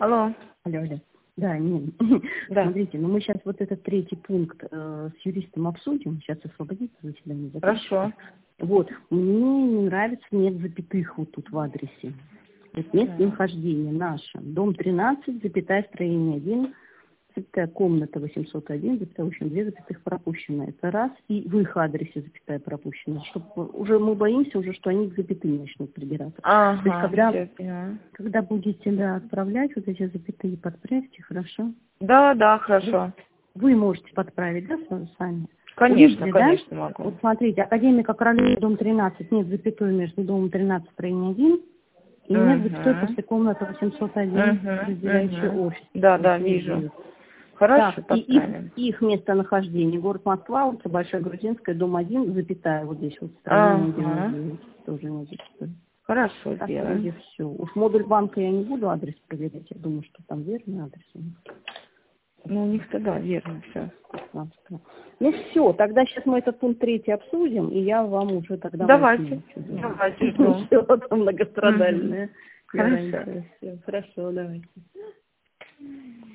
Алло. Алло, алло. Да, нет. Да. Смотрите, ну мы сейчас вот этот третий пункт с юристом обсудим. Сейчас освободите заседание. Хорошо. Вот, мне не нравится, нет запятых вот тут в адресе. Вот место нахождения наше. Дом 13, запятая, строение 1, запятая, комната 801, запятая, в общем, 2 запятых пропущено. Это раз. И в их адресе запятая пропущена. Чтобы уже мы боимся уже, что они к запятым начнут прибираться. Ага, То есть, все, когда будете, да, отправлять вот эти запятые, подправьте, хорошо? Да, хорошо. Вы можете подправить, да, сами? Конечно, Увидели, конечно да? могу. Вот смотрите, Академика Королева, дом 13, нет запятой между домом 13 строение 1 и нет запятой после комнаты 801, разделяющий офис. Да, вижу. Хорошо, Так, и подправим. их местонахождение. Город Москва, улица Большая Грузинская, дом 1, запятая, вот здесь вот строение 1, тоже не запятой. Хорошо, Так, сделаем. вроде все. Уж модуль банка я не буду адрес проверять, я думаю, что там верный адрес у них. Ну, у них-то да, верно все. Ну все, тогда сейчас мы этот пункт 3 обсудим, и я вам уже тогда Давайте. возьму. Давайте, жду. Все, там многострадальное. Хорошо. Все, хорошо, давайте.